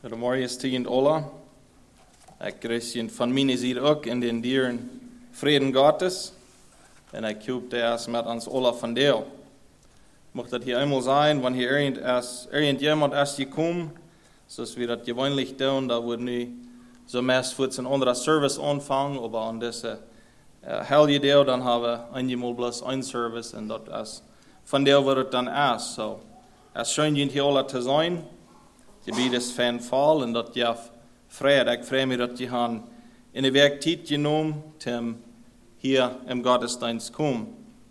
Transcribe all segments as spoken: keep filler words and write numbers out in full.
Goedemorgen, Stien Ola. Ik grüße ihn von meiner Seite auch in den dieren Frieden Gottes. Und ich hoop erst mit ans Ola von dir. Mocht das hier einmal sein, wenn hier irgendjemand erst gekommen, so wie das gewöhnlich tun, da wird nie so meist für ein anderer Service anfangen, aber an diese uh, helge Deel, dann haben wir einmal bloß ein Service und das ist, von der wird es dann erst. So, es ist schön, hier alle zu sein. Je biedt es fan fall en dat je vrede. Ik vrees me dat je han in de werk tijd genomen om hier im Gottesdienst komen.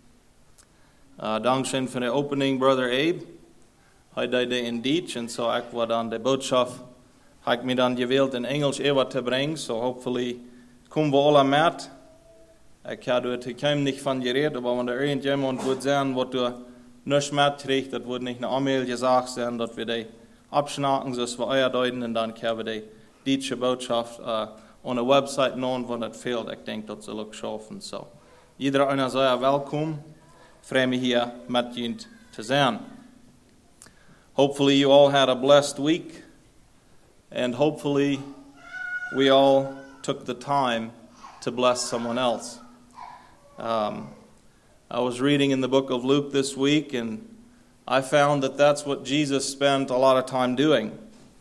Uh, dankzij voor de opening, Brother Abe. Hij deed het in Duits en zo ik wat dan de boodschap heb ik me dan gewählt in Engels even te brengen. So hopefully komen we alle met. Ik had het hem niet van geredet, aber wenn er irgendjemand wordt zeggen wat er niet met krijgt, dat wordt niet een e-mail gezegd zijn dat we die abschnaken, zoals we euer deuten, en dan kunnen we die Duitse boodschap uh, op de website noemen, wanneer het fehlt. Ik denk dat ze ook schaffen. So, iedereen einer sei welkom. Vrees me hier met jullie te zijn. Hopefully you all had a blessed week, and hopefully we all took the time to bless someone else. Um, I was reading in the book of Luke this week, and I found that that's what Jesus spent a lot of time doing.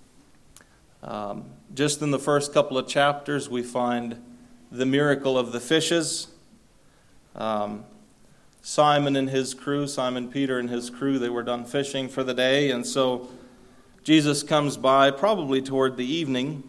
Um, just in the first couple of chapters, we find the miracle of the fishes. Um, Simon and his crew, Simon Peter and his crew, they were done fishing for the day, and so Jesus comes by probably toward the evening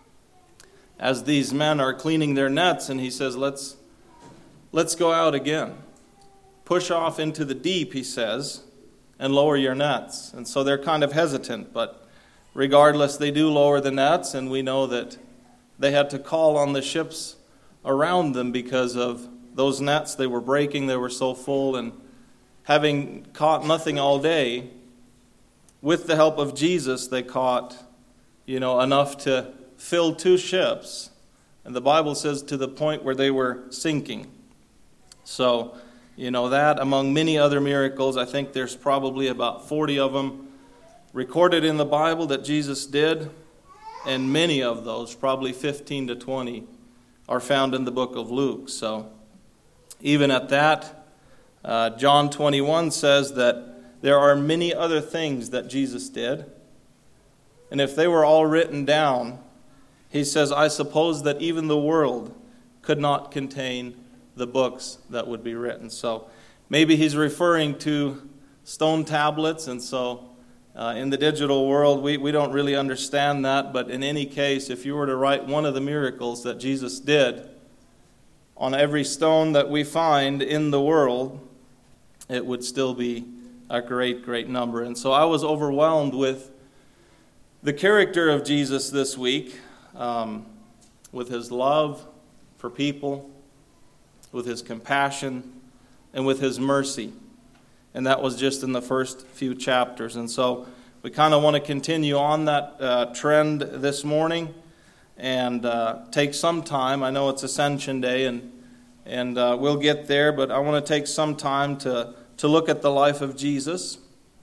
as these men are cleaning their nets, and he says, let's, let's go out again. Push off into the deep, he says, and lower your nets. And so they're kind of hesitant, but regardless, they do lower the nets, and we know that they had to call on the ships around them because of those nets. They were breaking, they were so full, and having caught nothing all day, with the help of Jesus, they caught, you know, enough to fill two ships. And the Bible says to the point where they were sinking. So, you know, that among many other miracles, I think there's probably about forty of them recorded in the Bible that Jesus did, and many of those, probably fifteen to twenty, are found in the book of Luke. So even at that, uh, John twenty-one says that there are many other things that Jesus did, and if they were all written down, he says, I suppose that even the world could not contain the books that would be written. So maybe he's referring to stone tablets, and so uh, in the digital world we, we don't really understand that, but in any case, if you were to write one of the miracles that Jesus did on every stone that we find in the world, it would still be a great, great number. And so I was overwhelmed with the character of Jesus this week, um, with his love for people, with his compassion, and with his mercy. And that was just in the first few chapters. And so we kind of want to continue on that uh, trend this morning and uh, take some time. I know it's Ascension Day, and and uh, we'll get there, but I want to take some time to, to look at the life of Jesus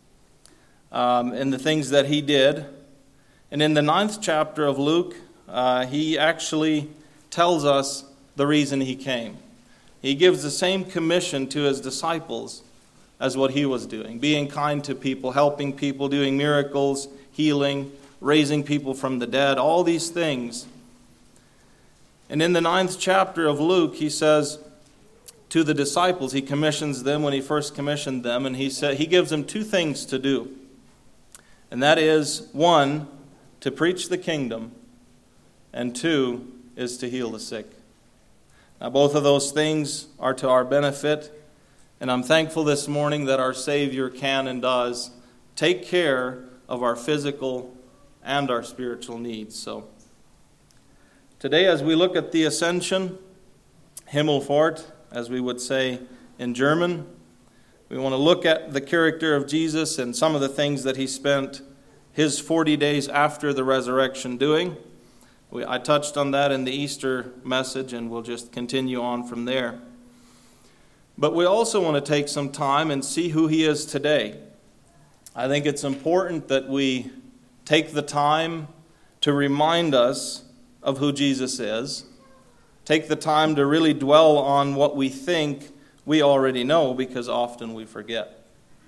um, and the things that he did. And in the ninth chapter of Luke, uh, he actually tells us the reason he came. He gives the same commission to his disciples as what he was doing, being kind to people, helping people, doing miracles, healing, raising people from the dead, all these things. And in the ninth chapter of Luke, he says to the disciples, he commissions them when he first commissioned them, and he said he gives them two things to do. And that is, one, to preach the kingdom, and two, is to heal the sick. Now, both of those things are to our benefit, and I'm thankful this morning that our Savior can and does take care of our physical and our spiritual needs. So, today, as we look at the Ascension, Himmelfahrt, as we would say in German, we want to look at the character of Jesus and some of the things that he spent his forty days after the resurrection doing. We, I touched on that in the Easter message, and we'll just continue on from there. But we also want to take some time and see who he is today. I think it's important that we take the time to remind us of who Jesus is, take the time to really dwell on what we think we already know, because often we forget.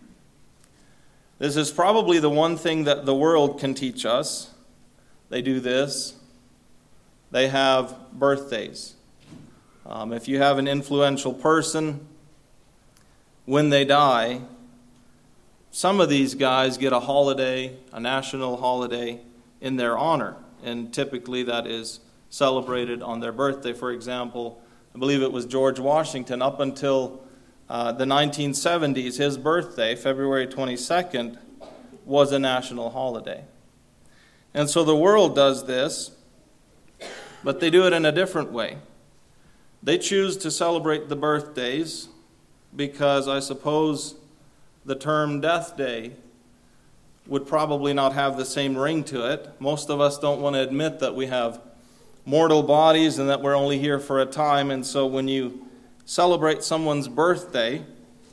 This is probably the one thing that the world can teach us. They do this. They have birthdays. Um, if you have an influential person, when they die, some of these guys get a holiday, a national holiday, in their honor. And typically that is celebrated on their birthday. For example, I believe it was George Washington. Up until uh, the nineteen seventies, his birthday, February twenty-second, was a national holiday. And so the world does this, but they do it in a different way. They choose to celebrate the birthdays because I suppose the term death day would probably not have the same ring to it. Most of us don't want to admit that we have mortal bodies and that we're only here for a time. And so when you celebrate someone's birthday,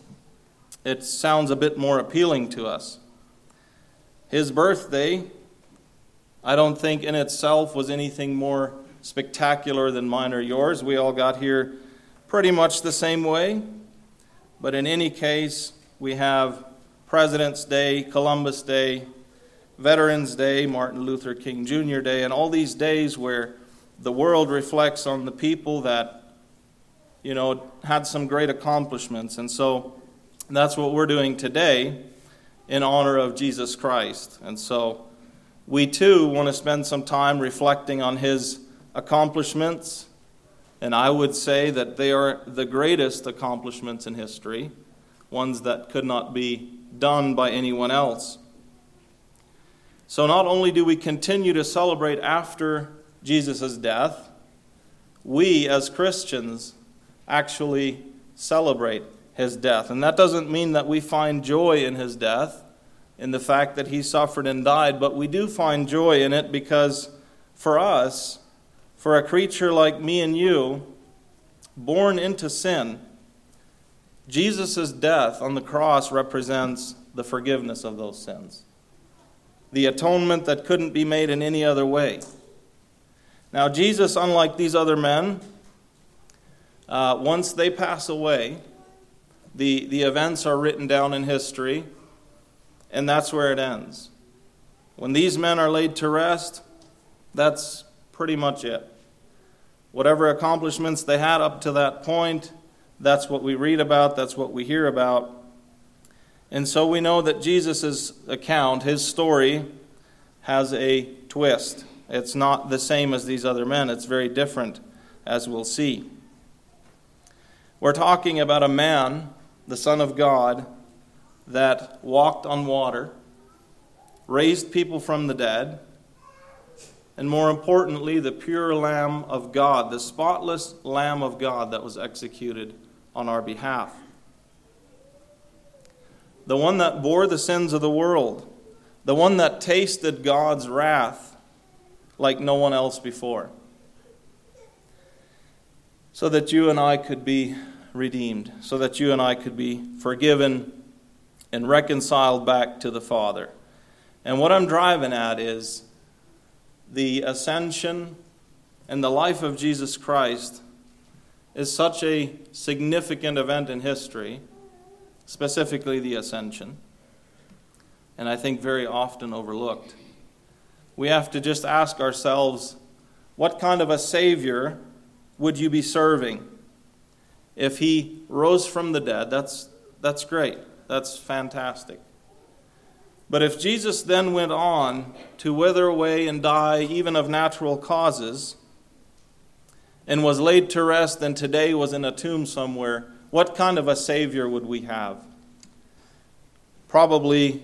it sounds a bit more appealing to us. His birthday, I don't think in itself was anything more spectacular than mine or yours. We all got here pretty much the same way. But in any case, we have President's Day, Columbus Day, Veterans Day, Martin Luther King Junior Day, and all these days where the world reflects on the people that, you know, had some great accomplishments. And so that's what we're doing today in honor of Jesus Christ. And so we too want to spend some time reflecting on his accomplishments. And I would say that they are the greatest accomplishments in history, ones that could not be done by anyone else. So not only do we continue to celebrate after Jesus' death, we as Christians actually celebrate his death. And that doesn't mean that we find joy in his death, in the fact that he suffered and died, but we do find joy in it because for us, for a creature like me and you, born into sin, Jesus' death on the cross represents the forgiveness of those sins, the atonement that couldn't be made in any other way. Now, Jesus, unlike these other men, uh, once they pass away, the, the events are written down in history, and that's where it ends. When these men are laid to rest, that's pretty much it. Whatever accomplishments they had up to that point, that's what we read about, that's what we hear about. And so we know that Jesus' account, his story, has a twist. It's not the same as these other men. It's very different, as we'll see. We're talking about a man, the Son of God, that walked on water, raised people from the dead, and more importantly, the pure Lamb of God, the spotless Lamb of God that was executed on our behalf. The one that bore the sins of the world, the one that tasted God's wrath like no one else before, so that you and I could be redeemed, so that you and I could be forgiven and reconciled back to the Father. And what I'm driving at is the ascension and the life of Jesus Christ is such a significant event in history, specifically the ascension, and I think very often overlooked. We have to just ask ourselves, what kind of a Savior would you be serving? If he rose from the dead, that's, that's great. That's fantastic. But if Jesus then went on to wither away and die even of natural causes, and was laid to rest and today was in a tomb somewhere, what kind of a Savior would we have? Probably,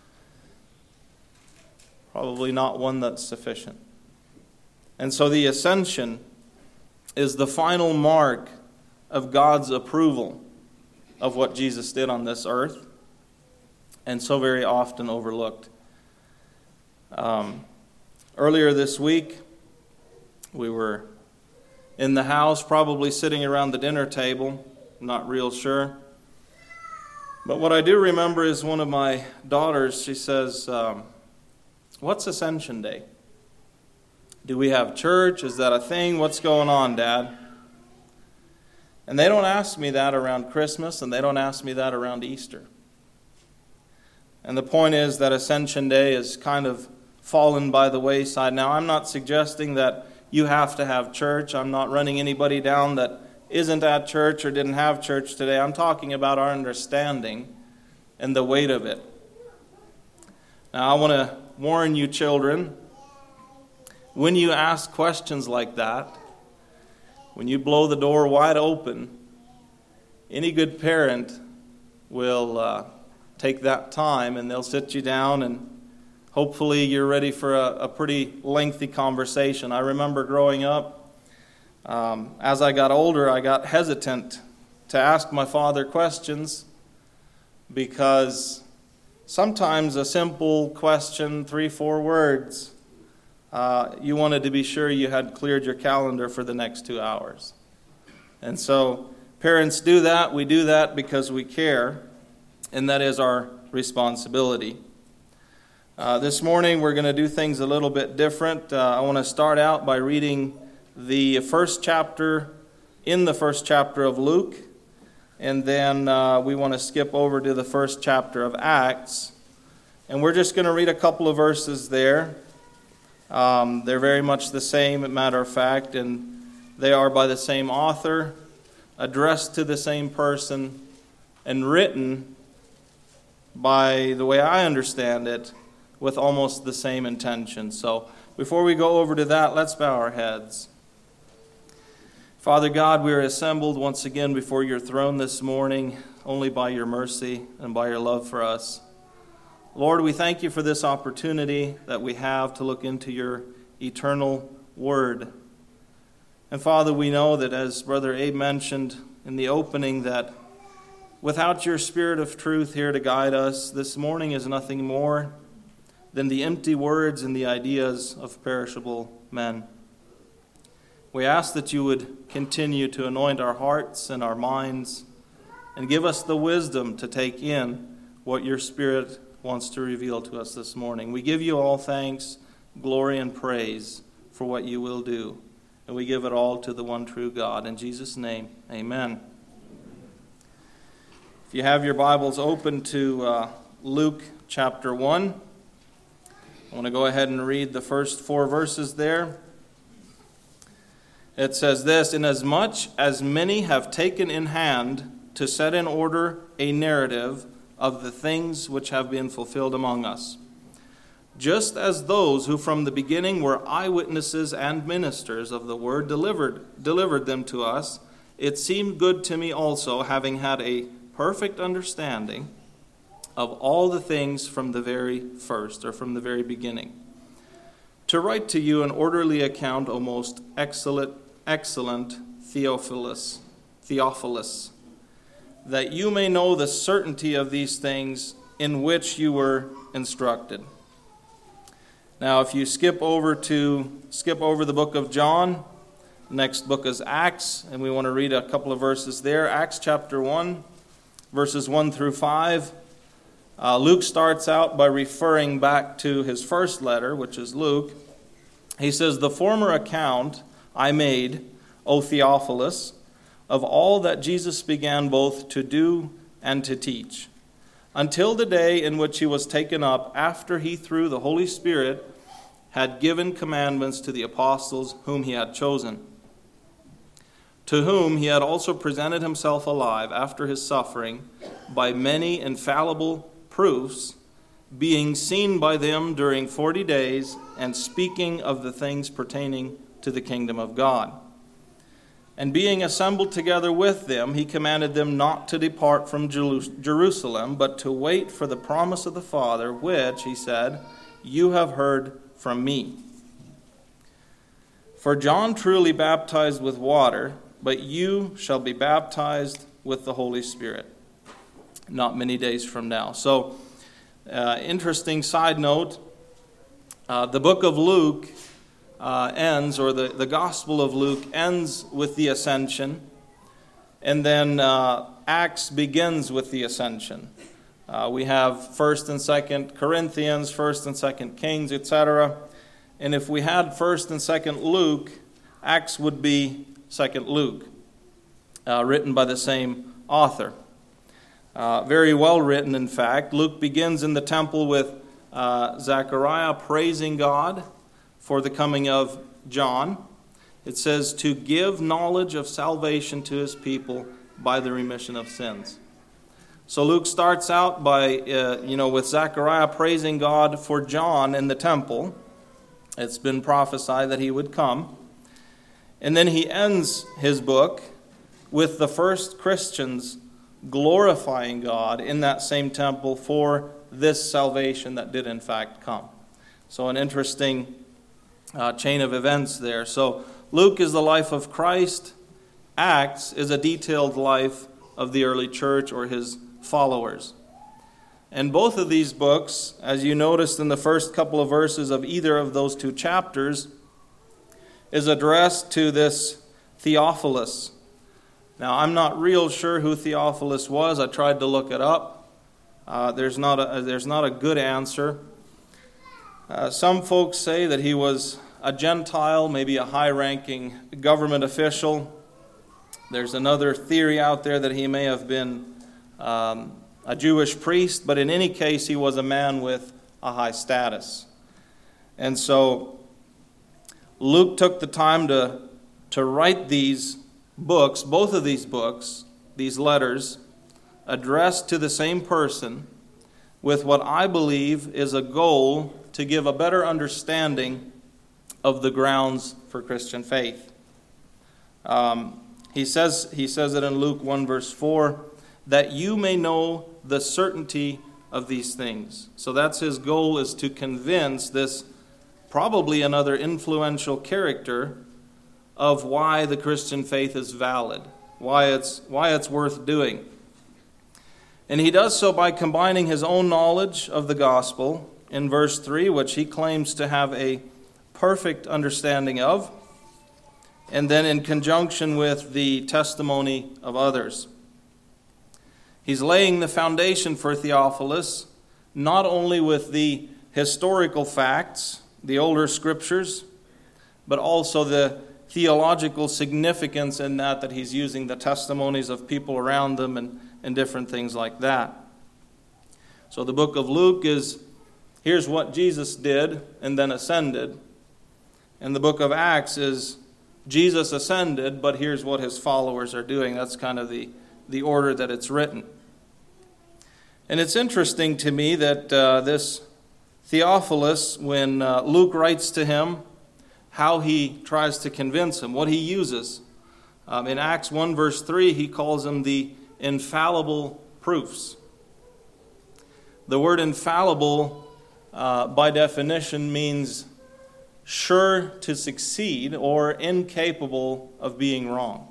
probably not one that's sufficient. And so the ascension is the final mark of God's approval of what Jesus did on this earth, and so very often overlooked. Um, earlier this week, we were in the house, probably sitting around the dinner table, I'm not real sure. But what I do remember is one of my daughters, she says, um, what's Ascension Day? Do we have church? Is that a thing? What's going on, Dad? And they don't ask me that around Christmas, and they don't ask me that around Easter. And the point is that Ascension Day is kind of fallen by the wayside. Now, I'm not suggesting that you have to have church. I'm not running anybody down that isn't at church or didn't have church today. I'm talking about our understanding and the weight of it. Now, I want to warn you, children, when you ask questions like that, when you blow the door wide open, any good parent will uh, take that time and they'll sit you down, and hopefully you're ready for a, a pretty lengthy conversation. I remember growing up, um, as I got older, I got hesitant to ask my father questions because sometimes a simple question, three, four words, uh, you wanted to be sure you had cleared your calendar for the next two hours. And so parents do that. We do that because we care, and that is our responsibility. Uh, this morning we're going to do things a little bit different. Uh, I want to start out by reading the first chapter, in the first chapter of Luke, and then uh, we want to skip over to the first chapter of Acts. And we're just going to read a couple of verses there. Um, they're very much the same, as a matter of fact, and they are by the same author, addressed to the same person, and written by, the way I understand it, with almost the same intention. So before we go over to that, let's bow our heads. Father God, we are assembled once again before your throne this morning, only by your mercy and by your love for us. Lord, we thank you for this opportunity that we have to look into your eternal word. And Father, we know that, as Brother Abe mentioned in the opening, that without your Spirit of truth here to guide us, this morning is nothing more than the empty words and the ideas of perishable men. We ask that you would continue to anoint our hearts and our minds and give us the wisdom to take in what your Spirit wants to reveal to us this morning. We give you all thanks, glory, and praise for what you will do. And we give it all to the one true God. In Jesus' name, amen. If you have your Bibles open to uh, Luke chapter one, I want to go ahead and read the first four verses there. It says this: "Inasmuch as many have taken in hand to set in order a narrative of the things which have been fulfilled among us, just as those who from the beginning were eyewitnesses and ministers of the word delivered delivered them to us, it seemed good to me also, having had a perfect understanding of all the things from the very first," or from the very beginning, "to write to you an orderly account, O most excellent, excellent Theophilus, Theophilus, that you may know the certainty of these things in which you were instructed." Now, if you skip over to skip over the book of John, the next book is Acts, and we want to read a couple of verses there. Acts chapter one, verses one through five. Uh, Luke starts out by referring back to his first letter, which is Luke. He says, "The former account I made, O Theophilus, of all that Jesus began both to do and to teach, until the day in which he was taken up, after he through the Holy Spirit had given commandments to the apostles whom he had chosen, to whom he had also presented himself alive after his suffering by many infallible proofs, being seen by them during forty days, and speaking of the things pertaining to the kingdom of God. And being assembled together with them, he commanded them not to depart from Jerusalem, but to wait for the promise of the Father, which, he said, you have heard from me. For John truly baptized with water, but you shall be baptized with the Holy Spirit not many days from now." So, uh, interesting side note, uh, the book of Luke Uh, ends, or the, the Gospel of Luke ends with the ascension, and then uh, Acts begins with the ascension. Uh, we have First and Second Corinthians, First and Second Kings, et cetera. And if we had First and Second Luke, Acts would be Second Luke, uh, written by the same author. Uh, very well written, in fact. Luke begins in the temple with uh, Zechariah praising God for the coming of John. It says, to give knowledge of salvation to his people by the remission of sins. So Luke starts out by, uh, you know, with Zechariah praising God for John in the temple. It's been prophesied that he would come. And then he ends his book with the first Christians glorifying God in that same temple for this salvation that did in fact come. So an interesting uh, chain of events there. So Luke is the life of Christ. Acts is a detailed life of the early church or his followers. And both of these books, as you noticed in the first couple of verses of either of those two chapters, is addressed to this Theophilus. Now, I'm not real sure who Theophilus was. I tried to look it up. Uh, there's not a there's not a good answer. Uh, some folks say that he was a Gentile, maybe a high-ranking government official. There's another theory out there that he may have been um, a Jewish priest, but in any case, he was a man with a high status. And so Luke took the time to, to write these books, both of these books, these letters, addressed to the same person with what I believe is a goal to give a better understanding of the grounds for Christian faith. Um, he says, he says it in Luke one verse four, that you may know the certainty of these things. So that's his goal, is to convince this probably another influential character of why the Christian faith is valid, why it's why it's worth doing. And he does so by combining his own knowledge of the gospel in verse three, which he claims to have a perfect understanding of, and then in conjunction with the testimony of others. He's laying the foundation for Theophilus, not only with the historical facts, the older scriptures, but also the theological significance in that, that he's using the testimonies of people around them and, and different things like that. So the book of Luke is, here's what Jesus did and then ascended. And the book of Acts is, Jesus ascended, but here's what his followers are doing. That's kind of the, the order that it's written. And it's interesting to me that uh, this Theophilus, when uh, Luke writes to him, how he tries to convince him, what he uses. Um, in Acts one verse three, he calls them the infallible proofs. The word infallible, uh, by definition, means sure to succeed or incapable of being wrong.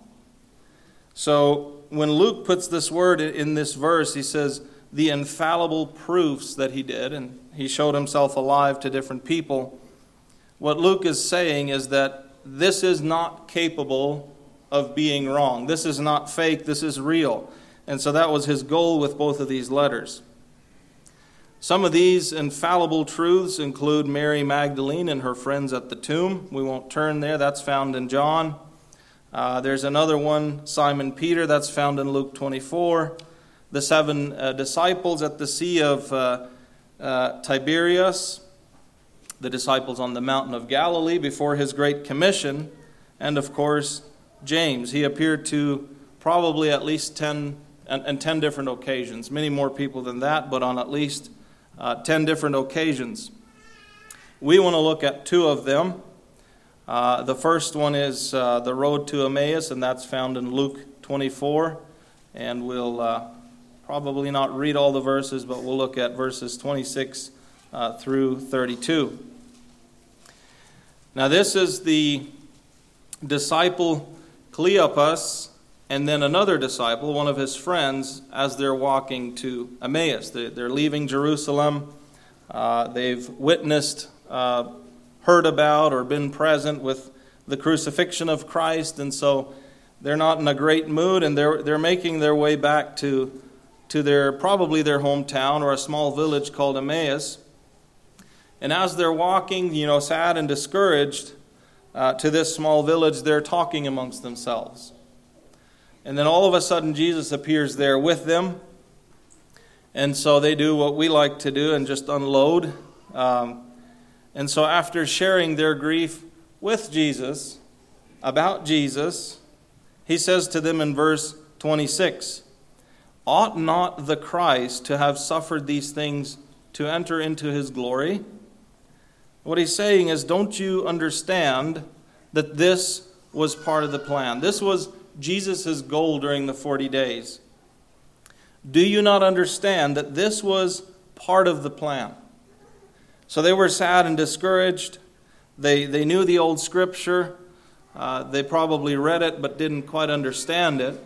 So when Luke puts this word in this verse, he says the infallible proofs that he did, and he showed himself alive to different people. What Luke is saying is that this is not capable of being wrong. This is not fake. This is real. And so that was his goal with both of these letters. Some of these infallible truths include Mary Magdalene and her friends at the tomb. We won't turn there. That's found in John. Uh, there's another one, Simon Peter. That's found in Luke twenty-four. The seven uh, disciples at the Sea of uh, uh, Tiberias. The disciples on the mountain of Galilee before his great commission. And of course, James. He appeared to probably at least ten, and, and ten different occasions. Many more people than that, but on at least Uh, ten different occasions. We want to look at two of them. Uh, the first one is uh, the road to Emmaus, and that's found in Luke twenty-four. And we'll uh, probably not read all the verses, but we'll look at verses twenty-six uh, through thirty-two. Now this is the disciple Cleopas, and then another disciple, one of his friends, as they're walking to Emmaus. They're leaving Jerusalem. Uh, they've witnessed, uh, heard about, or been present with the crucifixion of Christ, and so they're not in a great mood, and they're they're making their way back to to their probably their hometown or a small village called Emmaus. And as they're walking, you know, sad and discouraged uh, to this small village, they're talking amongst themselves. And then all of a sudden, Jesus appears there with them. And so they do what we like to do and just unload. Um, and so after sharing their grief with Jesus, about Jesus, he says to them in verse twenty-six, "Ought not the Christ to have suffered these things to enter into his glory?" What he's saying is, don't you understand that this was part of the plan? This was Jesus' goal during the forty days. Do you not understand that this was part of the plan? So they were sad and discouraged. They, they knew the old scripture. Uh, they probably read it but didn't quite understand it.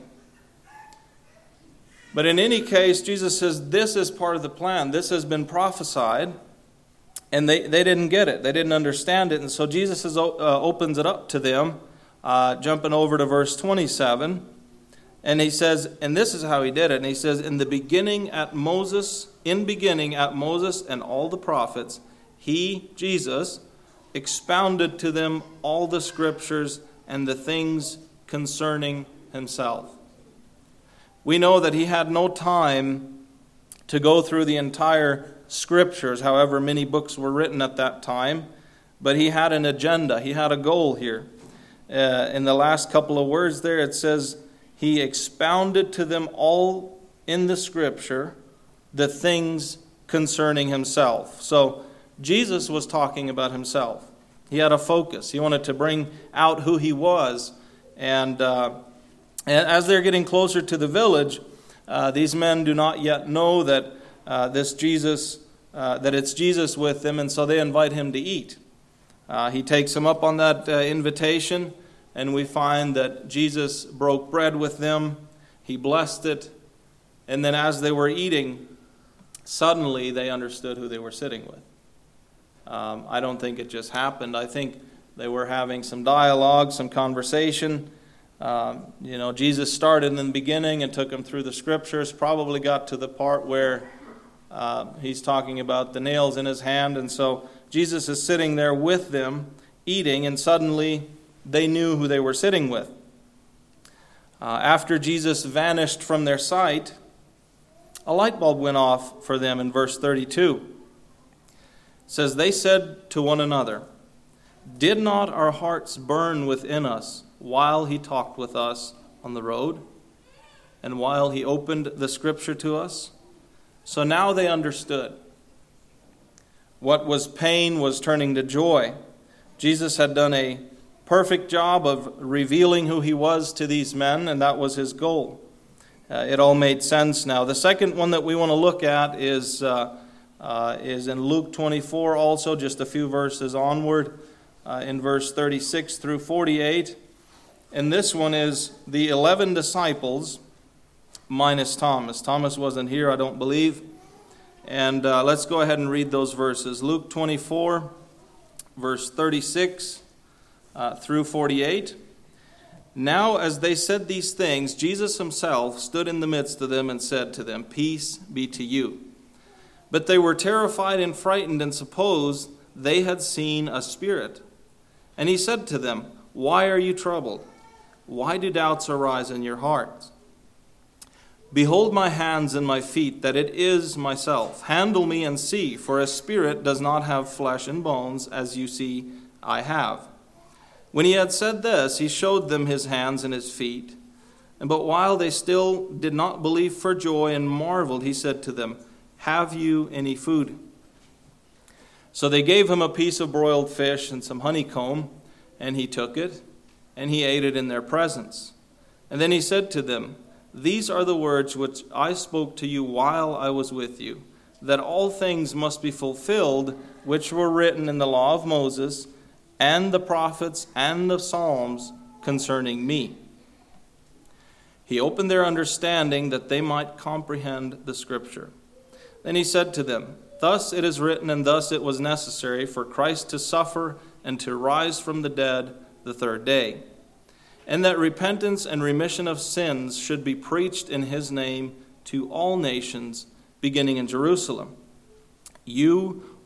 But in any case, Jesus says this is part of the plan. This has been prophesied. And they, they didn't get it. They didn't understand it. And so Jesus is, uh, opens it up to them, uh, jumping over to verse twenty-seven. And he says, and this is how he did it. And he says, in the beginning at Moses, in beginning at Moses and all the prophets, he, Jesus, expounded to them all the scriptures and the things concerning himself. We know that he had no time to go through the entire scriptures, however many books were written at that time, but he had an agenda. He had a goal here. Uh, in the last couple of words there, it says, he expounded to them all in the scripture the things concerning himself. So Jesus was talking about himself. He had a focus. He wanted to bring out who he was. And, uh, and as they're getting closer to the village, uh, these men do not yet know that uh, this Jesus, uh, that it's Jesus with them, and so they invite him to eat. Uh, he takes them up on that uh, invitation. And we find that Jesus broke bread with them. He blessed it. And then as they were eating, suddenly they understood who they were sitting with. Um, I don't think it just happened. I think they were having some dialogue, some conversation. Um, you know, Jesus started in the beginning and took them through the scriptures, probably got to the part where uh, he's talking about the nails in his hand. And so Jesus is sitting there with them, eating, and suddenly they knew who they were sitting with. Uh, after Jesus vanished from their sight, a light bulb went off for them in verse thirty-two. It says, they said to one another, "Did not our hearts burn within us while he talked with us on the road, and while he opened the scripture to us?" So now they understood. What was pain was turning to joy. Jesus had done a perfect job of revealing who he was to these men, and that was his goal. Uh, it all made sense now. The second one that we want to look at is uh, uh, is in Luke twenty-four, also just a few verses onward, uh, in verse thirty-six through forty-eight. And this one is the eleven disciples minus Thomas. Thomas wasn't here, I don't believe. And uh, let's go ahead and read those verses. Luke twenty-four, verse thirty-six. Uh, through forty-eight. Now as they said these things, Jesus himself stood in the midst of them and said to them, "Peace be to you." But they were terrified and frightened and supposed they had seen a spirit. And he said to them, "Why are you troubled? Why do doubts arise in your hearts? Behold my hands and my feet, that it is myself. Handle me and see, for a spirit does not have flesh and bones, as you see I have." When he had said this, he showed them his hands and his feet. And but while they still did not believe for joy and marveled, he said to them, "Have you any food?" So they gave him a piece of broiled fish and some honeycomb, and he took it, and he ate it in their presence. And then he said to them, "These are the words which I spoke to you while I was with you, that all things must be fulfilled which were written in the law of Moses, and the prophets and the Psalms concerning me." He opened their understanding that they might comprehend the scripture. Then he said to them, "Thus it is written, and thus it was necessary for Christ to suffer and to rise from the dead the third day, and that repentance and remission of sins should be preached in his name to all nations, beginning in Jerusalem. You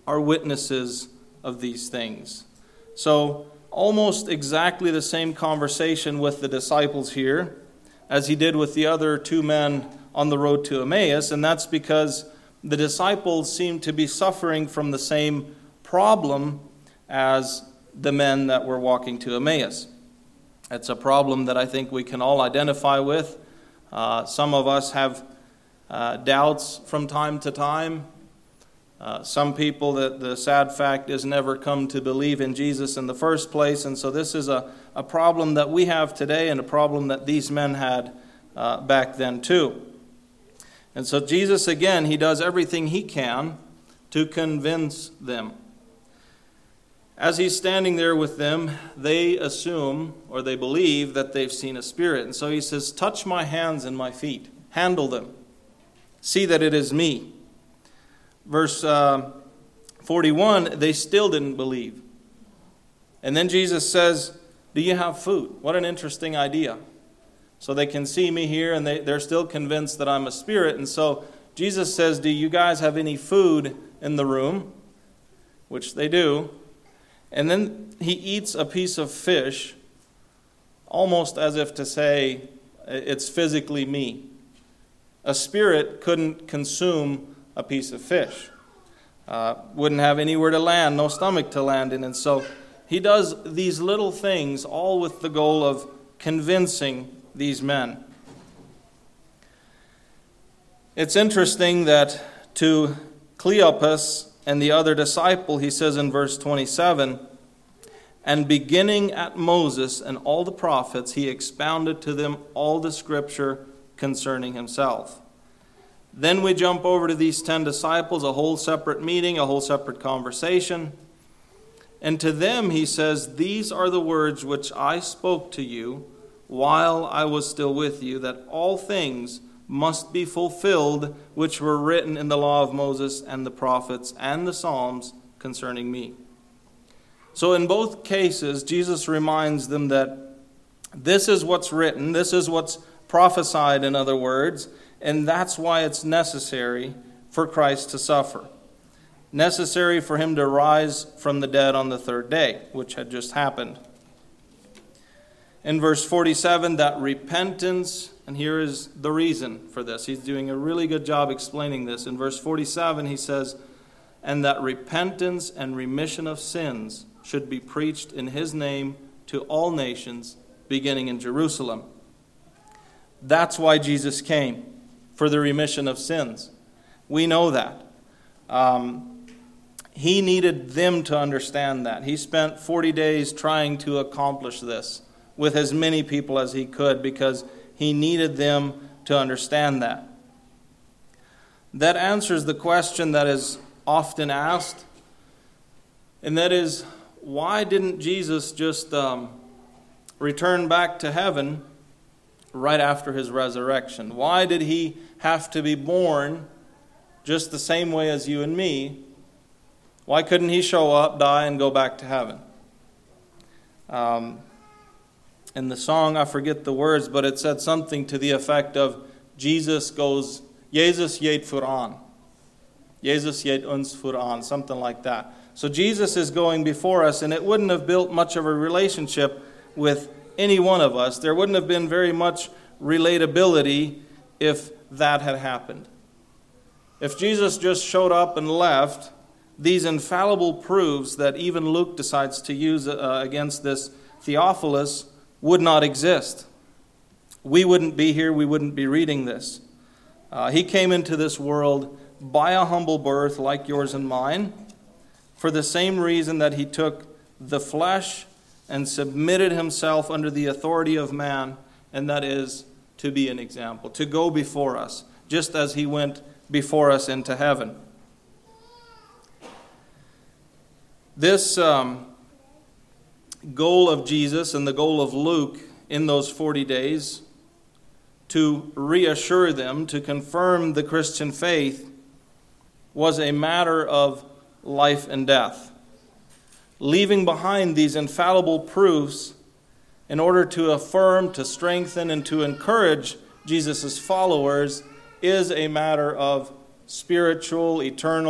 are witnesses of these things. So, almost exactly the same conversation with the disciples here as he did with the other two men on the road to Emmaus, and that's because the disciples seem to be suffering from the same problem as the men that were walking to Emmaus. It's a problem that I think we can all identify with. Uh, some of us have uh, doubts from time to time. Uh, some people, that the sad fact is, never come to believe in Jesus in the first place. And so this is a, a problem that we have today and a problem that these men had uh, back then too. And so Jesus, again, he does everything he can to convince them. As he's standing there with them, they assume or they believe that they've seen a spirit. And so he says, touch my hands and my feet. Handle them. See that it is me. Verse uh, forty-one, they still didn't believe. And then Jesus says, do you have food? What an interesting idea. So they can see me here and they, they're still convinced that I'm a spirit. And so Jesus says, do you guys have any food in the room? Which they do. And then he eats a piece of fish, almost as if to say, it's physically me. A spirit couldn't consume a piece of fish. Uh, wouldn't have anywhere to land, no stomach to land in. And so he does these little things, all with the goal of convincing these men. It's interesting that to Cleopas and the other disciple, he says in verse twenty-seven, and beginning at Moses and all the prophets, he expounded to them all the scripture concerning himself. Then we jump over to these ten disciples, a whole separate meeting, a whole separate conversation. And to them he says, these are the words which I spoke to you while I was still with you, that all things must be fulfilled which were written in the law of Moses and the prophets and the Psalms concerning me. So in both cases, Jesus reminds them that this is what's written, this is what's prophesied, in other words, and that's why it's necessary for Christ to suffer. Necessary for him to rise from the dead on the third day, which had just happened. In verse forty-seven, that repentance, and here is the reason for this. He's doing a really good job explaining this. In verse forty-seven, he says, and that repentance and remission of sins should be preached in his name to all nations, beginning in Jerusalem. That's why Jesus came, for the remission of sins. We know that. Um, he needed them to understand that. He spent forty days trying to accomplish this with as many people as he could, because he needed them to understand that. That answers the question that is often asked, and that is, why didn't Jesus just um, return back to heaven right after his resurrection? Why did he have to be born just the same way as you and me? Why couldn't he show up, die, and go back to heaven? Um, in the song, I forget the words, but it said something to the effect of, Jesus goes, Jesus geht voran. Jesus geht uns voran, something like that. So Jesus is going before us, and it wouldn't have built much of a relationship with any one of us. There wouldn't have been very much relatability if that had happened. If Jesus just showed up and left, these infallible proofs that even Luke decides to use uh, against this Theophilus would not exist. We wouldn't be here, we wouldn't be reading this. Uh, he came into this world by a humble birth like yours and mine, for the same reason that he took the flesh and submitted himself under the authority of man, and that is to be an example, to go before us, just as he went before us into heaven. This um, goal of Jesus and the goal of Luke in those forty days, to reassure them, to confirm the Christian faith, was a matter of life and death. Leaving behind these infallible proofs in order to affirm, to strengthen, and to encourage Jesus' followers is a matter of spiritual, eternal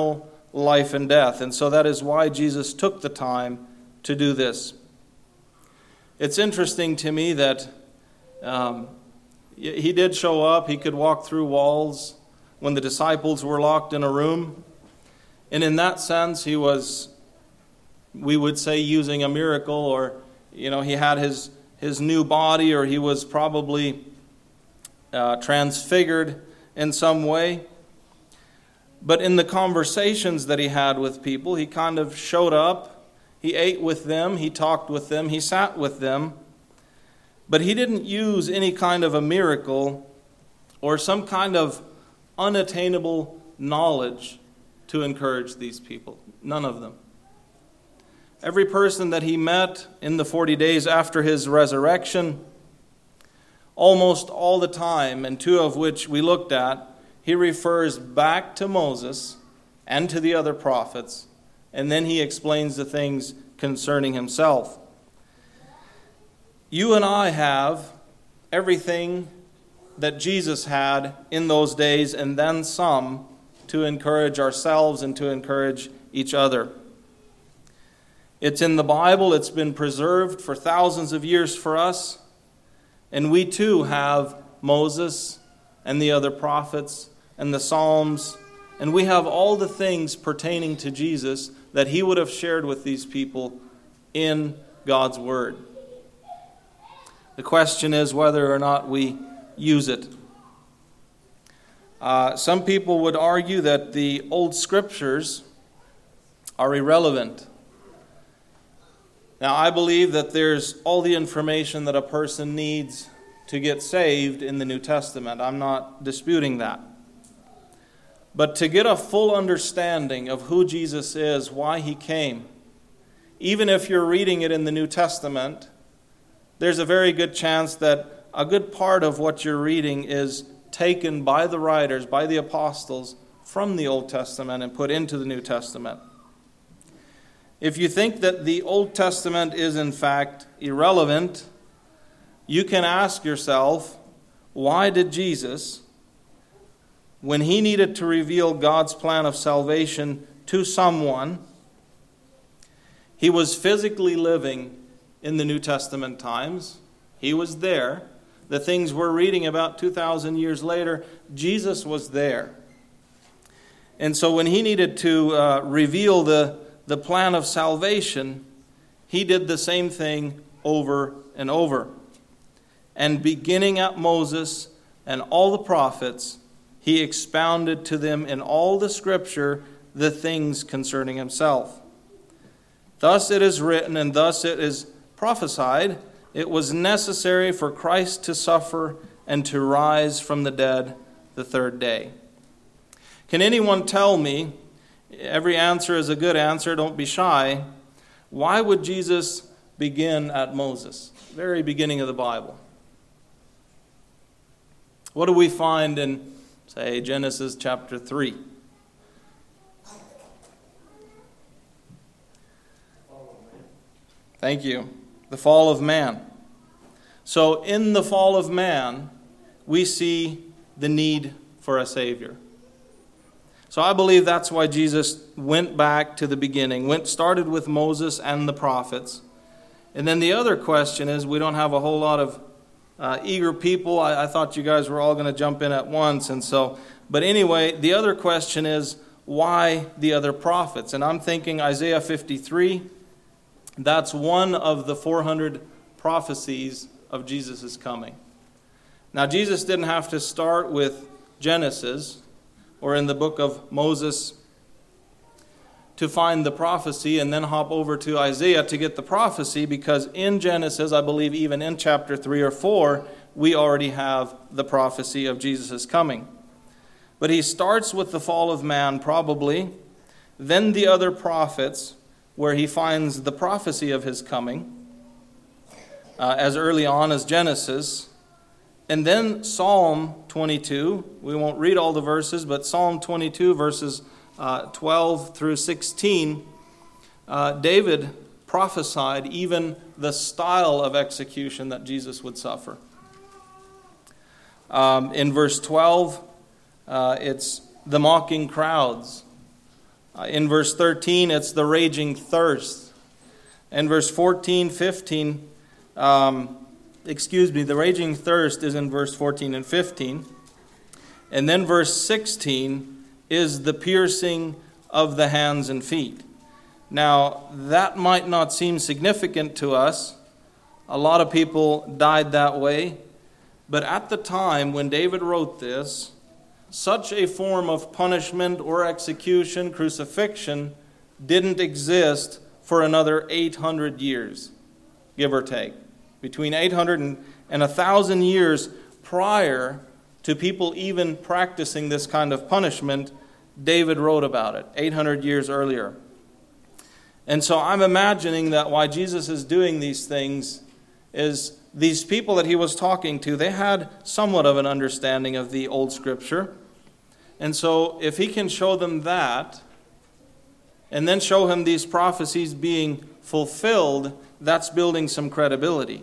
life and death. And so that is why Jesus took the time to do this. It's interesting to me that um, he did show up. He could walk through walls when the disciples were locked in a room. And in that sense, he was, we would say, using a miracle, or, you know, he had his, his new body, or he was probably uh, transfigured in some way. But in the conversations that he had with people, he kind of showed up. He ate with them, he talked with them, he sat with them. But he didn't use any kind of a miracle or some kind of unattainable knowledge to encourage these people. None of them. Every person that he met in the forty days after his resurrection, almost all the time, and two of which we looked at, he refers back to Moses and to the other prophets, and then he explains the things concerning himself. You and I have everything that Jesus had in those days, and then some, to encourage ourselves and to encourage each other. It's in the Bible. It's been preserved for thousands of years for us. And we too have Moses and the other prophets and the Psalms. And we have all the things pertaining to Jesus that he would have shared with these people in God's Word. The question is whether or not we use it. Uh, some people would argue that the old scriptures are irrelevant. Now, I believe that there's all the information that a person needs to get saved in the New Testament. I'm not disputing that. But to get a full understanding of who Jesus is, why he came, even if you're reading it in the New Testament, there's a very good chance that a good part of what you're reading is taken by the writers, by the apostles, from the Old Testament and put into the New Testament. If you think that the Old Testament is in fact irrelevant, you can ask yourself, why did Jesus, when he needed to reveal God's plan of salvation to someone, he was physically living in the New Testament times. He was there. The things we're reading about two thousand years later, Jesus was there. And so when he needed to uh, reveal the, the plan of salvation, he did the same thing over and over. And beginning at Moses and all the prophets, he expounded to them in all the Scripture the things concerning himself. Thus it is written, and thus it is prophesied, it was necessary for Christ to suffer and to rise from the dead the third day. Can anyone tell me, every answer is a good answer, don't be shy, why would Jesus begin at Moses, very beginning of the Bible? What do we find in, say, Genesis chapter three? Thank you. The fall of man. So in the fall of man, we see the need for a Savior. So I believe that's why Jesus went back to the beginning, went started with Moses and the prophets. And then the other question is, we don't have a whole lot of uh, eager people. I, I thought you guys were all going to jump in at once, and so. But anyway, the other question is, why the other prophets? And I'm thinking Isaiah fifty-three. That's one of the four hundred prophecies of Jesus' coming. Now, Jesus didn't have to start with Genesis or in the book of Moses to find the prophecy and then hop over to Isaiah to get the prophecy, because in Genesis, I believe even in chapter three or four, we already have the prophecy of Jesus' coming. But he starts with the fall of man, probably, then the other prophets, where he finds the prophecy of his coming, uh, as early on as Genesis. And then Psalm twenty-two, we won't read all the verses, but Psalm twenty-two, verses uh, twelve through sixteen, uh, David prophesied even the style of execution that Jesus would suffer. Um, in verse twelve, uh, it's the mocking crowds. Uh, in verse thirteen, it's the raging thirst. In verse fourteen, fifteen, um, excuse me, the raging thirst is in verse fourteen and fifteen. And then verse sixteen is the piercing of the hands and feet. Now, that might not seem significant to us. A lot of people died that way. But at the time when David wrote this, such a form of punishment or execution, crucifixion, didn't exist for another eight hundred years, give or take. Between eight hundred and, and one thousand years prior to people even practicing this kind of punishment, David wrote about it, eight hundred years earlier. And so I'm imagining that why Jesus is doing these things is these people that he was talking to, they had somewhat of an understanding of the Old Scripture. And so if he can show them that, and then show him these prophecies being fulfilled, that's building some credibility.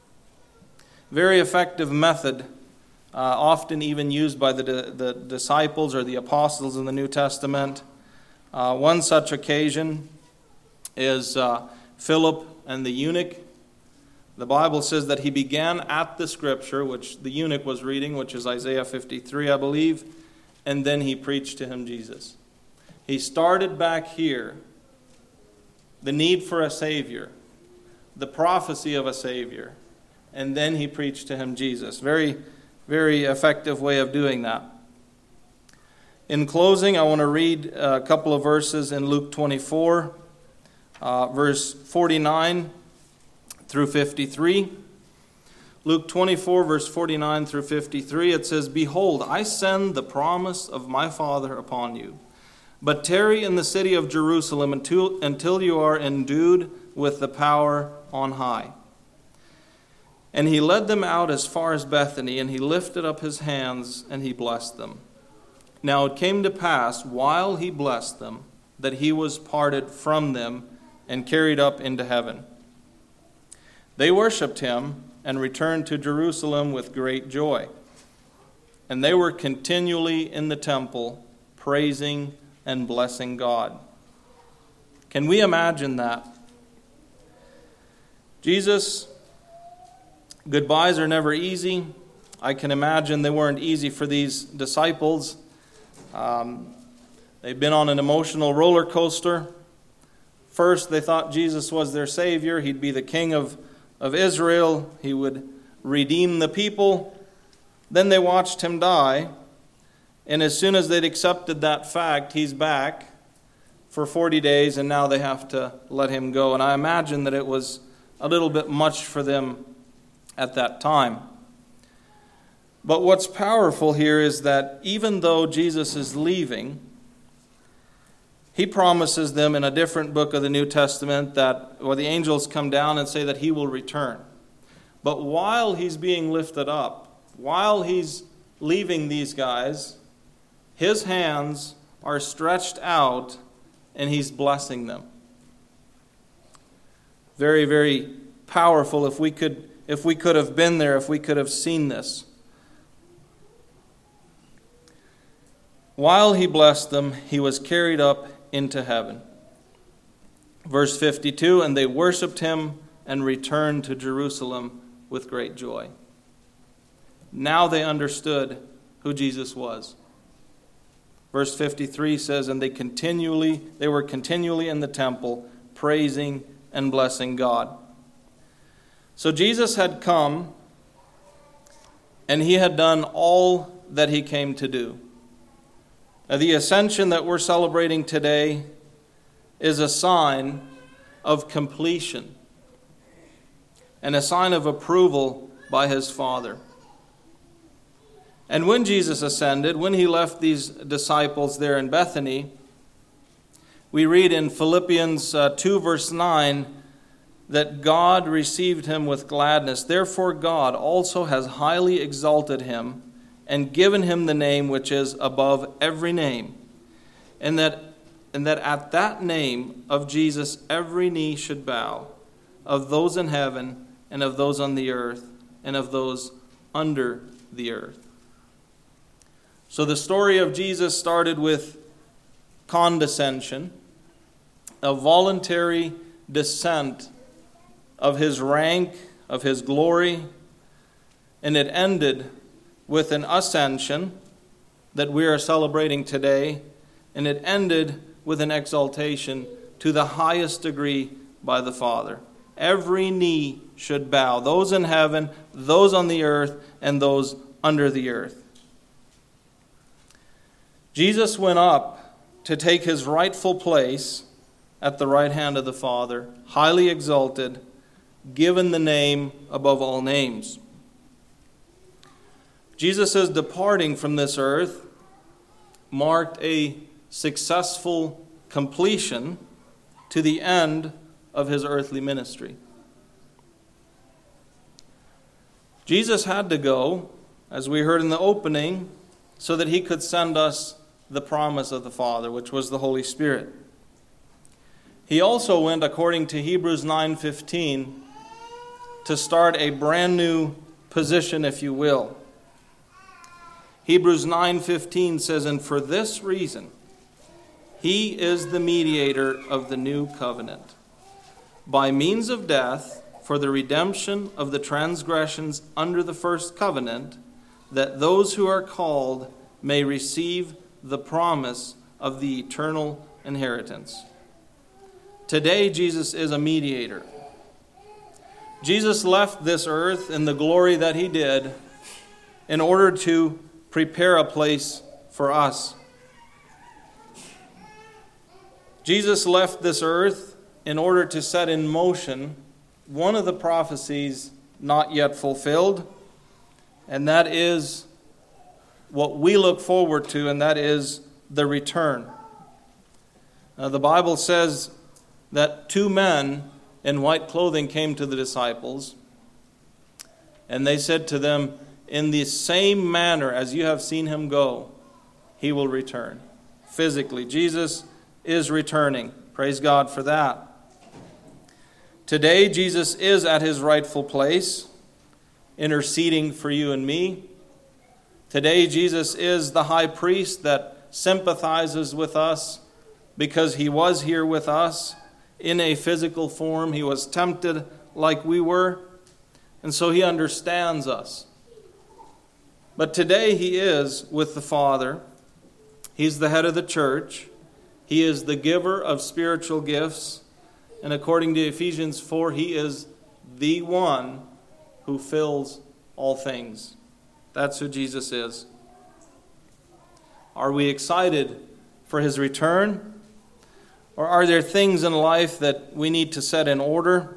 Very effective method, uh, often even used by the, the disciples or the apostles in the New Testament. Uh, one such occasion is uh, Philip and the eunuch. The Bible says that he began at the Scripture, which the eunuch was reading, which is Isaiah fifty-three, I believe, and then he preached to him Jesus. He started back here, the need for a Savior, the prophecy of a Savior, and then he preached to him Jesus. Very, very effective way of doing that. In closing, I want to read a couple of verses in Luke twenty-four, uh, verse forty-nine through fifty-three. Luke twenty-four, verse forty-nine through fifty-three, it says, "Behold, I send the promise of my Father upon you. But tarry in the city of Jerusalem until, until you are endued with the power on high." And he led them out as far as Bethany, and he lifted up his hands, and he blessed them. Now it came to pass, while he blessed them, that he was parted from them and carried up into heaven. They worshipped him and returned to Jerusalem with great joy. And they were continually in the temple, praising and blessing God. Can we imagine that? Jesus, goodbyes are never easy. I can imagine they weren't easy for these disciples. Um, they've been on an emotional roller coaster. First, they thought Jesus was their Savior. He'd be the King of, of Israel. He would redeem the people. Then they watched him die. And as soon as they'd accepted that fact, he's back for forty days, and now they have to let him go. And I imagine that it was a little bit much for them at that time. But what's powerful here is that even though Jesus is leaving, he promises them in a different book of the New Testament that, well, the angels come down and say that he will return. But while he's being lifted up, while he's leaving these guys, his hands are stretched out and he's blessing them. Very, very powerful. If we could, if we could have been there, if we could have seen this. While he blessed them, he was carried up into heaven. Verse fifty-two, and they worshipped him and returned to Jerusalem with great joy. Now they understood who Jesus was. Verse fifty-three says, and they continually, they were continually in the temple, praising and blessing God. So Jesus had come, and he had done all that he came to do. Now, the ascension that we're celebrating today is a sign of completion and a sign of approval by his Father. And when Jesus ascended, when he left these disciples there in Bethany, we read in Philippians uh, two, verse nine, that God received him with gladness. Therefore God also has highly exalted him and given him the name which is above every name, and that, and that at that name of Jesus every knee should bow, of those in heaven and of those on the earth and of those under the earth. So the story of Jesus started with condescension, a voluntary descent of his rank, of his glory, and it ended with an ascension that we are celebrating today, and it ended with an exaltation to the highest degree by the Father. Every knee should bow, those in heaven, those on the earth, and those under the earth. Jesus went up to take his rightful place at the right hand of the Father, highly exalted, given the name above all names. Jesus' departing from this earth marked a successful completion to the end of his earthly ministry. Jesus had to go, as we heard in the opening, so that he could send us the promise of the Father, which was the Holy Spirit. He also went, according to Hebrews nine fifteen, to start a brand new position, if you will. Hebrews nine fifteen says, "And for this reason, he is the mediator of the new covenant, by means of death, for the redemption of the transgressions under the first covenant, that those who are called may receive the promise of the eternal inheritance." Today, Jesus is a mediator. Jesus left this earth in the glory that he did in order to prepare a place for us. Jesus left this earth in order to set in motion one of the prophecies not yet fulfilled, and that is what we look forward to, and that is the return. Now, the Bible says that two men in white clothing came to the disciples, and they said to them, "In the same manner as you have seen him go, he will return." Physically, Jesus is returning. Praise God for that. Today, Jesus is at his rightful place, interceding for you and me. Today, Jesus is the high priest that sympathizes with us because he was here with us in a physical form. He was tempted like we were, and so he understands us. But today he is with the Father. He's the head of the church. He is the giver of spiritual gifts. And according to Ephesians four, he is the one who fills all things. That's who Jesus is. Are we excited for his return? Or are there things in life that we need to set in order?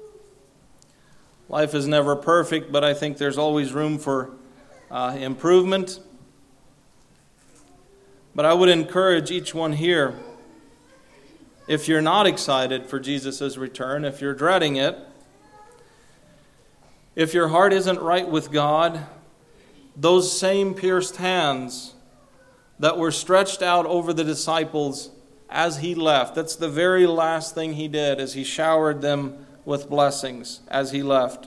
Life is never perfect, but I think there's always room for uh, improvement. But I would encourage each one here, if you're not excited for Jesus' return, if you're dreading it, if your heart isn't right with God, those same pierced hands that were stretched out over the disciples as he left, that's the very last thing he did, as he showered them with blessings as he left.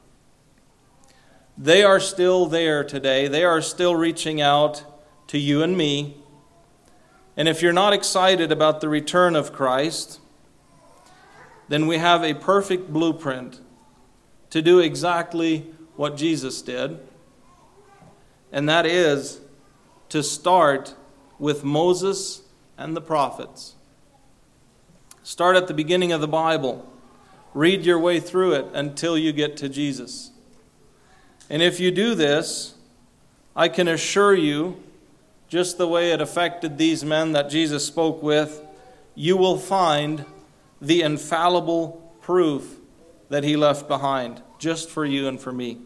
They are still there today. They are still reaching out to you and me. And if you're not excited about the return of Christ, then we have a perfect blueprint to do exactly what Jesus did. And that is to start with Moses and the prophets. Start at the beginning of the Bible. Read your way through it until you get to Jesus. And if you do this, I can assure you, just the way it affected these men that Jesus spoke with, you will find the infallible proof that he left behind, just for you and for me.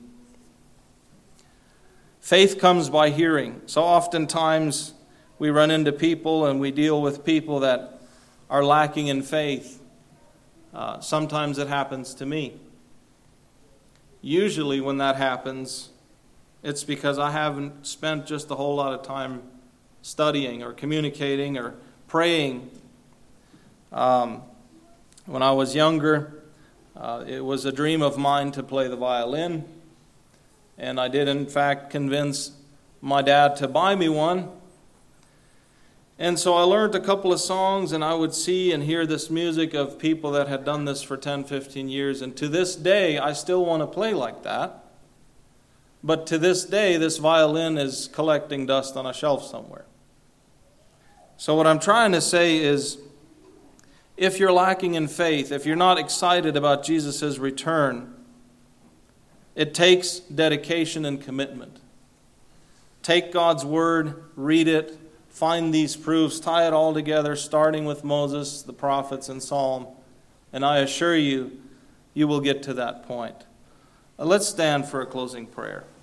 Faith comes by hearing. So oftentimes we run into people and we deal with people that are lacking in faith. Uh, sometimes it happens to me. Usually when that happens, it's because I haven't spent just a whole lot of time studying or communicating or praying. Um, when I was younger, uh, it was a dream of mine to play the violin. And I did, in fact, convince my dad to buy me one. And so I learned a couple of songs, and I would see and hear this music of people that had done this for ten, fifteen years. And to this day, I still want to play like that. But to this day, this violin is collecting dust on a shelf somewhere. So what I'm trying to say is, if you're lacking in faith, if you're not excited about Jesus' return, it takes dedication and commitment. Take God's word, read it, find these proofs, tie it all together, starting with Moses, the prophets, and Psalm, and I assure you, you will get to that point. Let's stand for a closing prayer.